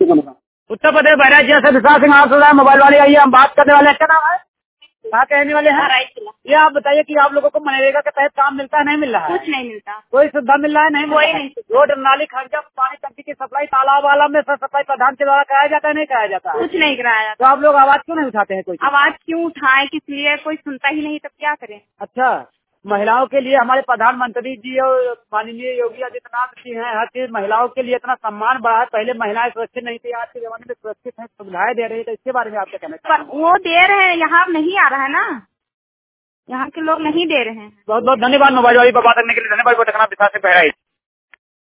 उत्तर प्रदेश बहराइच जिला से विशाल सिंह आप मोबाइल वाले आइए, हम बात करने वाले हैं। क्या नाम है, कहाँ कहने वाले हैं? ये आप बताइए कि आप लोगों को मनरेगा के तहत काम मिलता है, नहीं मिल रहा है? कुछ नहीं मिलता। कोई सुविधा मिल रहा है? नहीं, कोई नहीं। रोड, नाली, खर्चा, पानी, टंकी की सप्लाई, तालाब वाला में सफाई प्रधान के द्वारा कराया जाता है, नहीं कराया जाता? कुछ नहीं कराया जाता। तो आप लोग आवाज क्यों नहीं उठाते हैं? कोई आवाज क्यों उठाए, किस लिए? कोई सुनता ही नहीं, तब क्या करें? अच्छा, महिलाओं के लिए हमारे प्रधानमंत्री जी और माननीय योगी आदित्यनाथ जी हैं, हर चीज महिलाओं के लिए इतना सम्मान बढ़ा है। पहले महिलाएं सुरक्षित नहीं थी, आज के जमाने में सुरक्षित है, सुविधाएं दे रही है। तो इसके बारे में आप क्या कहना चाहते हैं? वो दे रहे हैं, यहाँ नहीं आ रहा है ना, यहाँ के लोग नहीं दे रहे हैं। बहुत बहुत धन्यवाद मोबाइल वाली पर बात करने के लिए। धन्यवाद। विशाल सिंह बहराइच।